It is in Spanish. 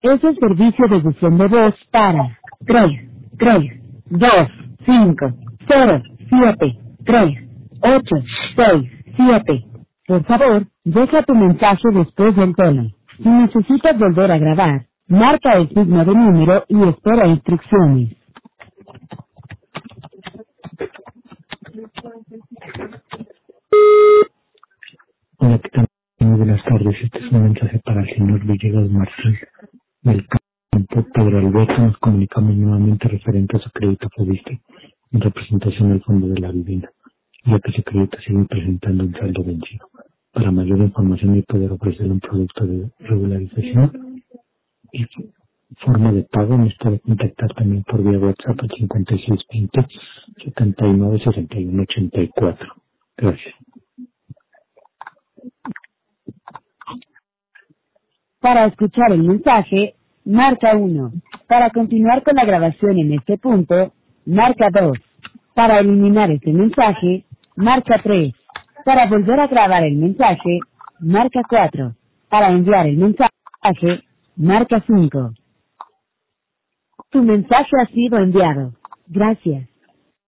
Es el servicio de buzón de voz para 3, 2, 5, 0, 7, 3, 8, 6, 7. Por favor, deja tu mensaje después del tono. Si necesitas volver a grabar, marca el signo de número y espera instrucciones. Hola, ¿qué tal? Muy buenas tardes. Este es un mensaje para el señor Villegas Martín del campo Pedro Alberto. Nos comunicamos nuevamente referente a su crédito FOBISTE en representación del Fondo de la Vivienda, ya que su crédito sigue presentando un saldo vencido. Para mayor información y poder ofrecer un producto de regularización y forma de pago, nos puede contactar también por vía WhatsApp al 5620 79 61 84. Gracias. Para escuchar el mensaje, marca 1. Para continuar con la grabación en este punto, marca 2. Para eliminar este mensaje, marca 3. Para volver a grabar el mensaje, marca 4. Para enviar el mensaje, marca 5. Tu mensaje ha sido enviado. Gracias.